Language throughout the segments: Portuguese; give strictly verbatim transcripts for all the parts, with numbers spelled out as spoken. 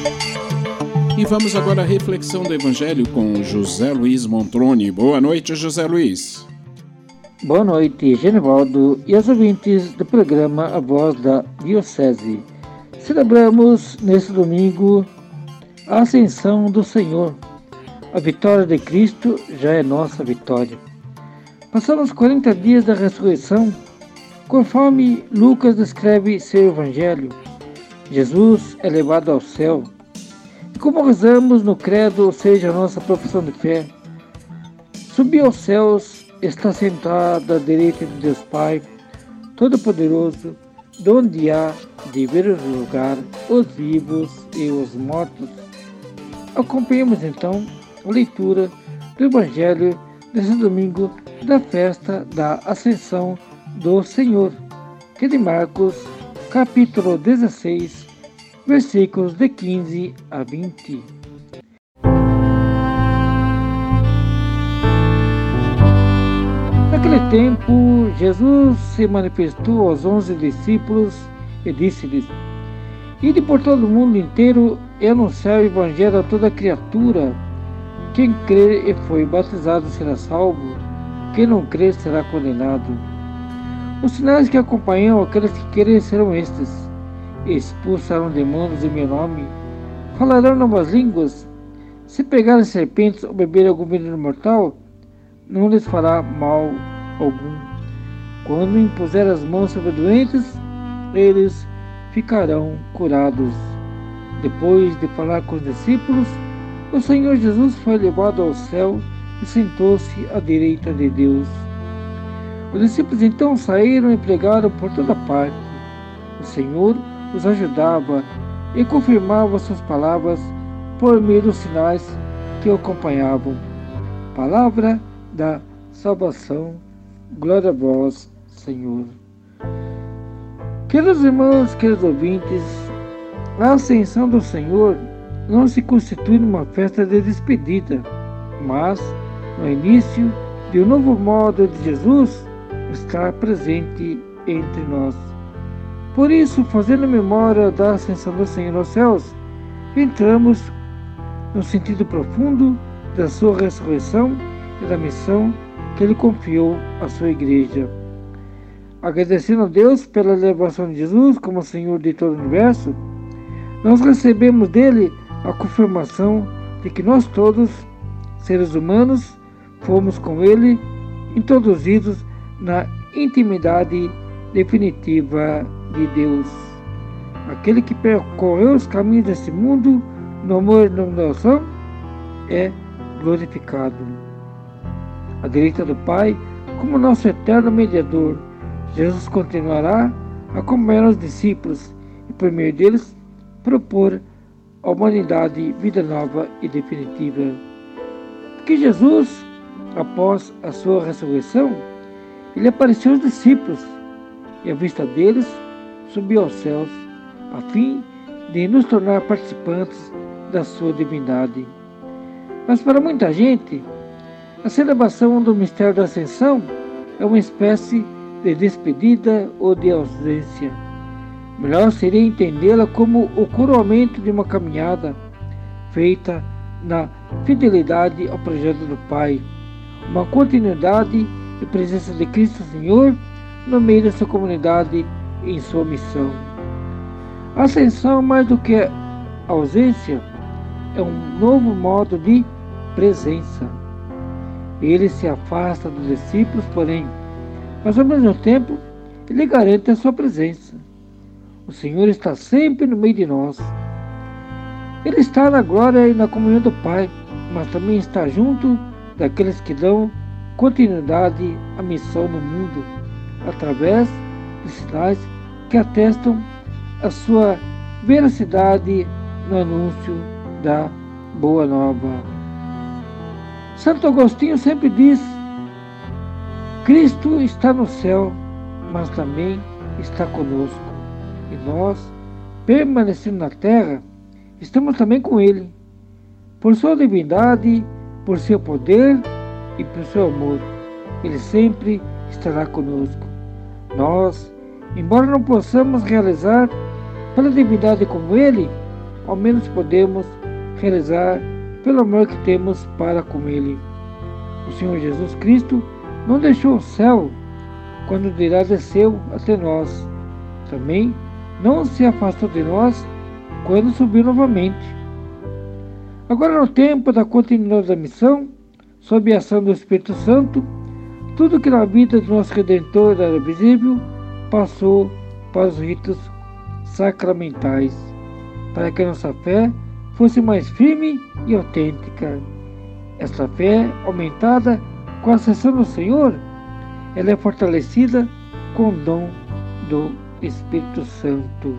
E vamos agora à reflexão do Evangelho com José Luiz Montroni. Boa noite, José Luiz. Boa noite, Genivaldo e aos ouvintes do programa A Voz da Diocese. Celebramos neste domingo a Ascensão do Senhor. A vitória de Cristo já é nossa vitória. Passamos quarenta dias da ressurreição, conforme Lucas descreve seu Evangelho. Jesus é levado ao céu. E como rezamos no credo, ou seja, a nossa profissão de fé, subiu aos céus, está sentado à direita de Deus Pai, Todo-Poderoso, de onde há de vir julgar os vivos e os mortos. Acompanhemos então a leitura do Evangelho desse domingo da festa da Ascensão do Senhor, que é de Marcos, capítulo dezesseis, versículos de quinze a vinte. Naquele tempo, Jesus se manifestou aos onze discípulos e disse-lhes: Ide por todo o mundo inteiro e anunciar o Evangelho a toda criatura. Quem crer e foi batizado será salvo, quem não crer será condenado. Os sinais que acompanham aqueles que querem serão estes: expulsarão demônios em meu nome, falarão novas línguas, se pegarem serpentes ou beberem algum veneno mortal, não lhes fará mal algum. Quando impuser as mãos sobre doentes, eles ficarão curados. Depois de falar com os discípulos, o Senhor Jesus foi levado ao céu e sentou-se à direita de Deus. Os discípulos então saíram e pregaram por toda parte. O Senhor os ajudava e confirmava suas palavras por meio dos sinais que o acompanhavam. Palavra da salvação. Glória a vós, Senhor. Queridos irmãos, queridos ouvintes, a Ascensão do Senhor não se constitui numa festa de despedida, mas no início de um novo modo de Jesus estar presente entre nós. Por isso, fazendo memória da Ascensão do Senhor aos céus, entramos no sentido profundo da sua ressurreição e da missão que Ele confiou à sua igreja. Agradecendo a Deus pela elevação de Jesus como Senhor de todo o universo, nós recebemos dele a confirmação de que nós todos, seres humanos, fomos com Ele introduzidos na intimidade definitiva de Deus. Aquele que percorreu os caminhos deste mundo no amor e na oração é glorificado. À direita do Pai, como nosso eterno mediador, Jesus continuará a acompanhar os discípulos e, por meio deles, propor à humanidade vida nova e definitiva. Porque Jesus, após a sua ressurreição, ele apareceu aos discípulos e, à vista deles, subiu aos céus, a fim de nos tornar participantes da sua divindade. Mas para muita gente, a celebração do mistério da Ascensão é uma espécie de despedida ou de ausência. Melhor seria entendê-la como o coroamento de uma caminhada feita na fidelidade ao projeto do Pai, uma continuidade e presença de Cristo Senhor no meio da sua comunidade e em sua missão. A ascensão, mais do que ausência, é um novo modo de presença. Ele se afasta dos discípulos, porém, mas ao mesmo tempo, ele garante a sua presença. O Senhor está sempre no meio de nós. Ele está na glória e na comunhão do Pai, mas também está junto daqueles que dão continuidade à missão no mundo, através de sinais que atestam a sua veracidade no anúncio da Boa Nova. Santo Agostinho sempre diz: Cristo está no céu, mas também está conosco. E nós, permanecendo na terra, estamos também com Ele, por sua divindade, por seu poder e por seu amor. Ele sempre estará conosco. Nós, embora não possamos realizar pela divindade como Ele, ao menos podemos realizar pelo amor que temos para com Ele. O Senhor Jesus Cristo não deixou o céu quando de lá desceu até nós. Também não se afastou de nós quando subiu novamente. Agora, no tempo da continuidade da missão, sob a ação do Espírito Santo, tudo que na vida do nosso Redentor era visível passou para os ritos sacramentais, para que a nossa fé fosse mais firme e autêntica. Esta fé, aumentada com a acessão do Senhor, ela é fortalecida com o dom do Espírito Santo.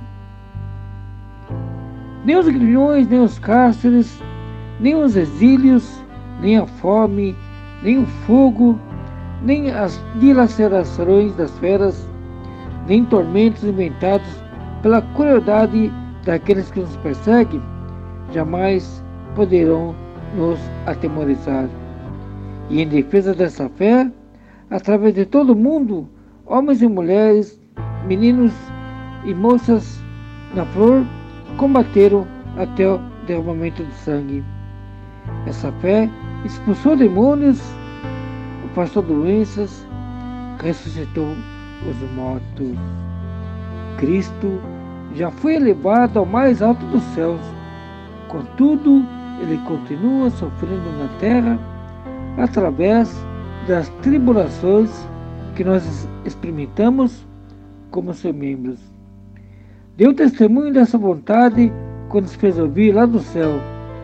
Nem os grilhões, nem os cárceres, nem os exílios, nem a fome, nem o fogo, nem as dilacerações das feras, nem tormentos inventados pela crueldade daqueles que nos perseguem, jamais poderão nos atemorizar. E em defesa dessa fé, através de todo o mundo, homens e mulheres, meninos e moças na flor, combateram até o derramamento de sangue. Essa fé expulsou demônios, afastou doenças, ressuscitou os mortos. Cristo já foi elevado ao mais alto dos céus. Contudo, ele continua sofrendo na terra através das tribulações que nós experimentamos como seus membros. Deu testemunho dessa vontade quando se fez ouvir lá do céu: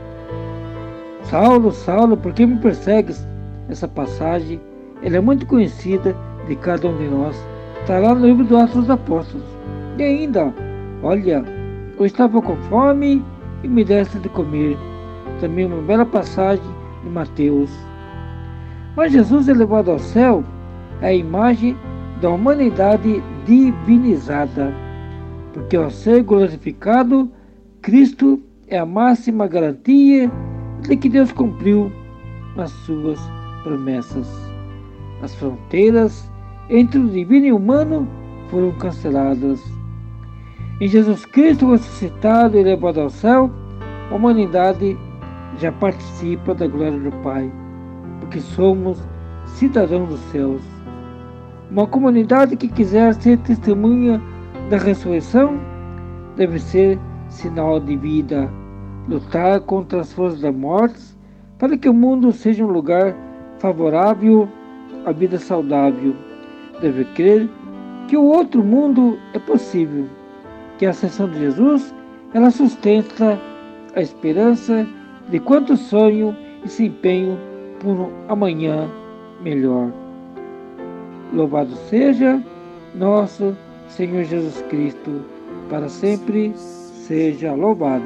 Saulo, Saulo, por que me persegues? Essa passagem ela é muito conhecida de cada um de nós. Está lá no livro dos Atos dos Apóstolos. E ainda, olha, eu estava com fome e me deste de comer. Também uma bela passagem de Mateus. Mas Jesus elevado ao céu é a imagem da humanidade divinizada, porque ao ser glorificado, Cristo é a máxima garantia de que Deus cumpriu as suas promessas. As fronteiras entre o divino e o humano foram canceladas. Em Jesus Cristo ressuscitado e elevado ao céu, a humanidade já participa da glória do Pai, porque somos cidadãos dos céus. Uma comunidade que quiser ser testemunha da ressurreição deve ser sinal de vida, lutar contra as forças da morte, para que o mundo seja um lugar favorável à vida saudável. Deve crer que o outro mundo é possível, que a ascensão de Jesus ela sustenta a esperança de quanto sonho e se empenho por um amanhã melhor. Louvado seja nosso Senhor Jesus Cristo, para sempre seja louvado.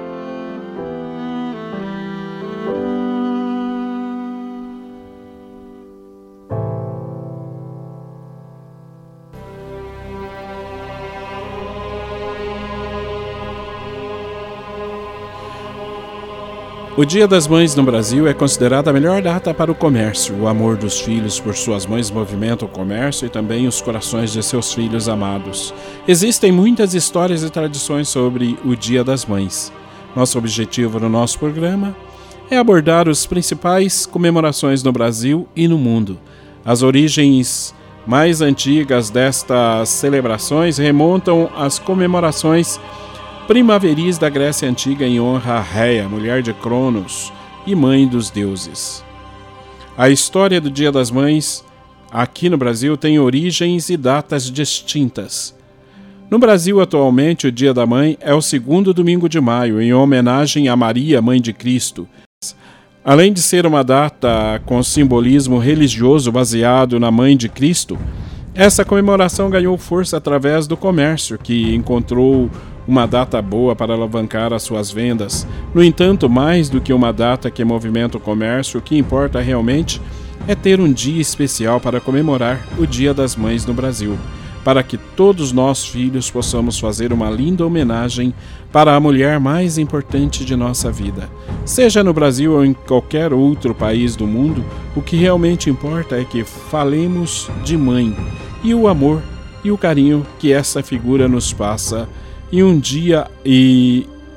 O Dia das Mães no Brasil é considerado a melhor data para o comércio. O amor dos filhos por suas mães movimenta o comércio e também os corações de seus filhos amados. Existem muitas histórias e tradições sobre o Dia das Mães. Nosso objetivo no nosso programa é abordar as principais comemorações no Brasil e no mundo. As origens mais antigas destas celebrações remontam às comemorações primaveris da Grécia Antiga em honra a Réia, mulher de Cronos e mãe dos deuses. A história do Dia das Mães aqui no Brasil tem origens e datas distintas. No Brasil, atualmente, o Dia da Mãe é o segundo domingo de maio, em homenagem a Maria, Mãe de Cristo. Além de ser uma data com simbolismo religioso baseado na Mãe de Cristo, essa comemoração ganhou força através do comércio, que encontrou uma data boa para alavancar as suas vendas. No entanto, mais do que uma data que movimenta o comércio, o que importa realmente é ter um dia especial para comemorar o Dia das Mães no Brasil, para que todos nós filhos possamos fazer uma linda homenagem para a mulher mais importante de nossa vida. Seja no Brasil ou em qualquer outro país do mundo, o que realmente importa é que falemos de mãe e o amor e o carinho que essa figura nos passa. E um dia, e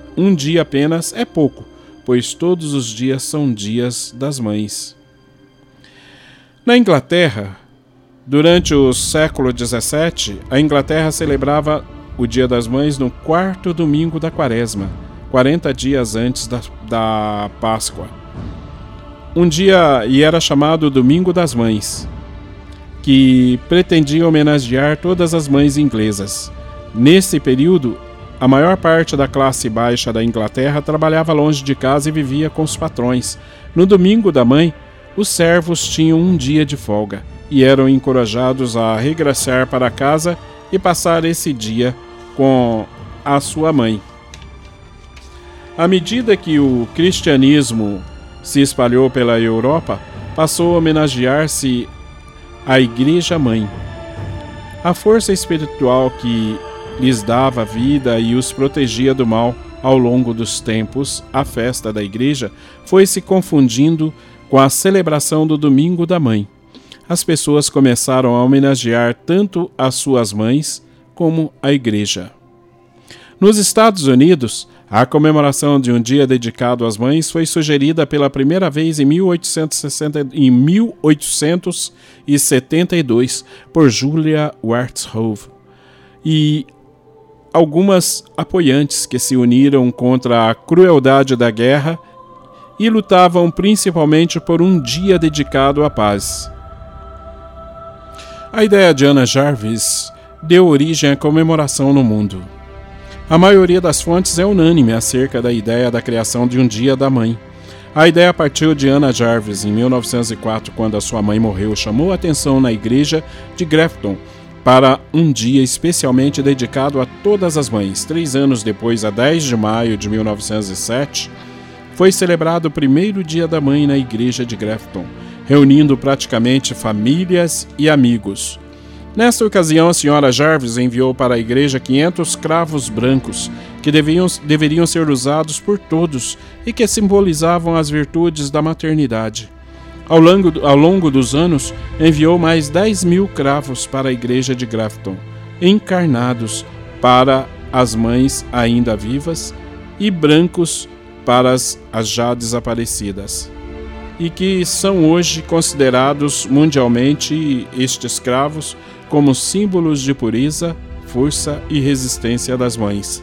um dia apenas é pouco, pois todos os dias são dias das mães. Na Inglaterra, durante o século dezessete, a Inglaterra celebrava o Dia das Mães no quarto domingo da Quaresma, quarenta dias antes da, da Páscoa. Um dia, e era chamado Domingo das Mães, que pretendia homenagear todas as mães inglesas. Nesse período, a maior parte da classe baixa da Inglaterra trabalhava longe de casa e vivia com os patrões. No Domingo da Mãe, os servos tinham um dia de folga e eram encorajados a regressar para casa e passar esse dia com a sua mãe. À medida que o cristianismo se espalhou pela Europa, passou a homenagear-se a Igreja Mãe. A força espiritual que lhes dava vida e os protegia do mal ao longo dos tempos, a festa da Igreja foi se confundindo com a celebração do Domingo da Mãe. As pessoas começaram a homenagear tanto as suas mães como a Igreja. Nos Estados Unidos, a comemoração de um dia dedicado às mães foi sugerida pela primeira vez em mil oitocentos e setenta e dois por Julia Werthoff e algumas apoiantes que se uniram contra a crueldade da guerra e lutavam principalmente por um dia dedicado à paz. A ideia de Anna Jarvis deu origem à comemoração no mundo. A maioria das fontes é unânime acerca da ideia da criação de um Dia da Mãe. A ideia partiu de Anna Jarvis em mil novecentos e quatro, quando a sua mãe morreu. Chamou a atenção na igreja de Grafton para um dia especialmente dedicado a todas as mães. Três anos depois, a dez de maio de mil novecentos e sete, foi celebrado o primeiro Dia da Mãe na igreja de Grafton, reunindo praticamente famílias e amigos. Nesta ocasião, a senhora Jarvis enviou para a igreja quinhentos cravos brancos, que deviam, deveriam ser usados por todos e que simbolizavam as virtudes da maternidade. Ao longo, ao longo dos anos, enviou mais dez mil cravos para a igreja de Grafton, encarnados para as mães ainda vivas e brancos para as, as já desaparecidas, e que são hoje considerados mundialmente estes cravos como símbolos de pureza, força e resistência das mães.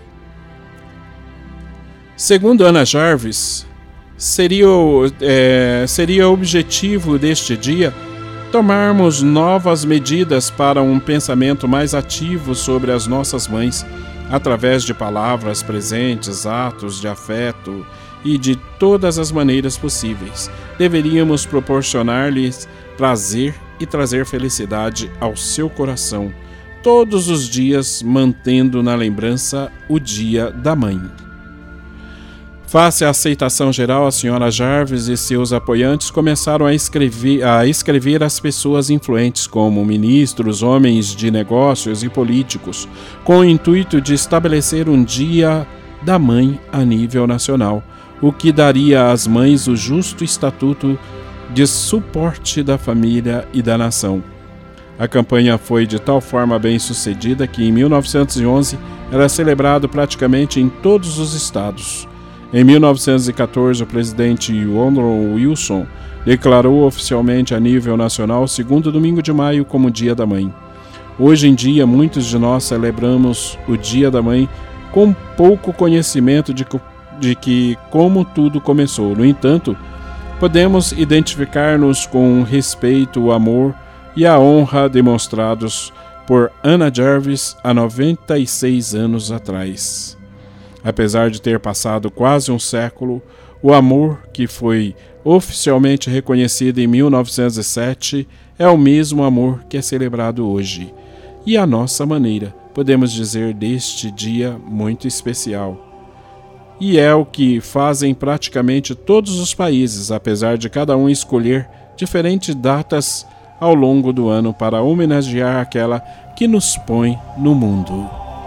Segundo Anna Jarvis, seria, é, seria objetivo deste dia tomarmos novas medidas para um pensamento mais ativo sobre as nossas mães, através de palavras, presentes, atos de afeto e de todas as maneiras possíveis. Deveríamos proporcionar-lhes prazer e trazer felicidade ao seu coração, todos os dias mantendo na lembrança o Dia da Mãe. Face à aceitação geral, a senhora Jarvis e seus apoiantes começaram a escrever, a escrever às pessoas influentes, como ministros, homens de negócios e políticos, com o intuito de estabelecer um Dia da Mãe a nível nacional, o que daria às mães o justo estatuto de suporte da família e da nação. A campanha foi de tal forma bem sucedida que em mil novecentos e onze era celebrado praticamente em todos os estados. Em mil novecentos e quatorze, o presidente Woodrow Wilson declarou oficialmente a nível nacional o segundo domingo de maio como Dia da Mãe. Hoje em dia, muitos de nós celebramos o Dia da Mãe com pouco conhecimento de, de que como tudo começou. No entanto, podemos identificar-nos com o respeito, o amor e a honra demonstrados por Anna Jarvis há noventa e seis anos atrás. Apesar de ter passado quase um século, o amor que foi oficialmente reconhecido em mil novecentos e sete é o mesmo amor que é celebrado hoje. E à nossa maneira, podemos dizer deste dia muito especial. E é o que fazem praticamente todos os países, apesar de cada um escolher diferentes datas ao longo do ano para homenagear aquela que nos põe no mundo.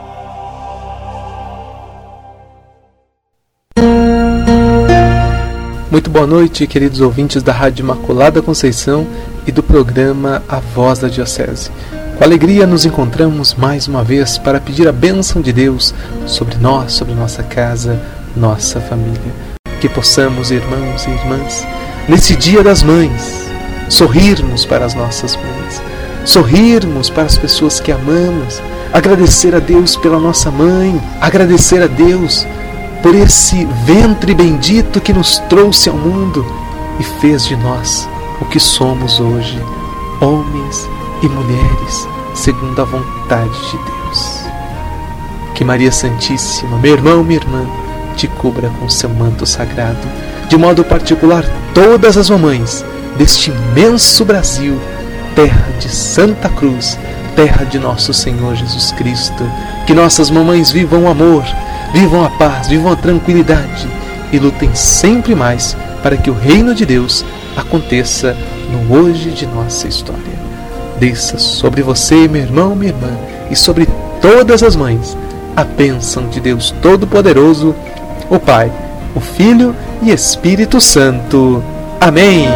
Muito boa noite, queridos ouvintes da Rádio Imaculada Conceição e do programa A Voz da Diocese. Com alegria nos encontramos mais uma vez para pedir a bênção de Deus sobre nós, sobre nossa casa, nossa família. Que possamos, irmãos e irmãs, nesse Dia das Mães, sorrirmos para as nossas mães, sorrirmos para as pessoas que amamos, agradecer a Deus pela nossa mãe, agradecer a Deus por esse ventre bendito que nos trouxe ao mundo e fez de nós o que somos hoje, homens e mulheres, segundo a vontade de Deus. Que Maria Santíssima, meu irmão, minha irmã, te cubra com seu manto sagrado, de modo particular todas as mamães deste imenso Brasil, terra de Santa Cruz, terra de nosso Senhor Jesus Cristo. Que nossas mamães vivam o amor, vivam a paz, vivam a tranquilidade e lutem sempre mais para que o reino de Deus aconteça no hoje de nossa história. Desça sobre você, meu irmão, minha irmã, e sobre todas as mães, a bênção de Deus Todo-Poderoso, o Pai, o Filho e Espírito Santo. Amém.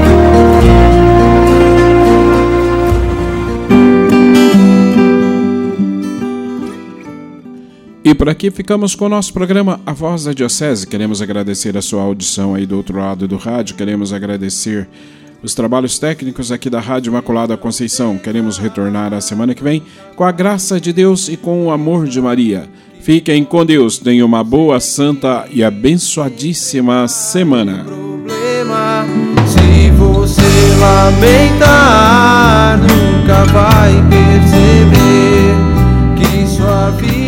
E por aqui ficamos com o nosso programa A Voz da Diocese. Queremos agradecer a sua audição aí do outro lado do rádio, queremos agradecer os trabalhos técnicos aqui da Rádio Imaculada Conceição. Queremos retornar a semana que vem com a graça de Deus e com o amor de Maria. Fiquem com Deus, tenham uma boa, santa e abençoadíssima semana. Se você lamentar, nunca vai perceber que sua vida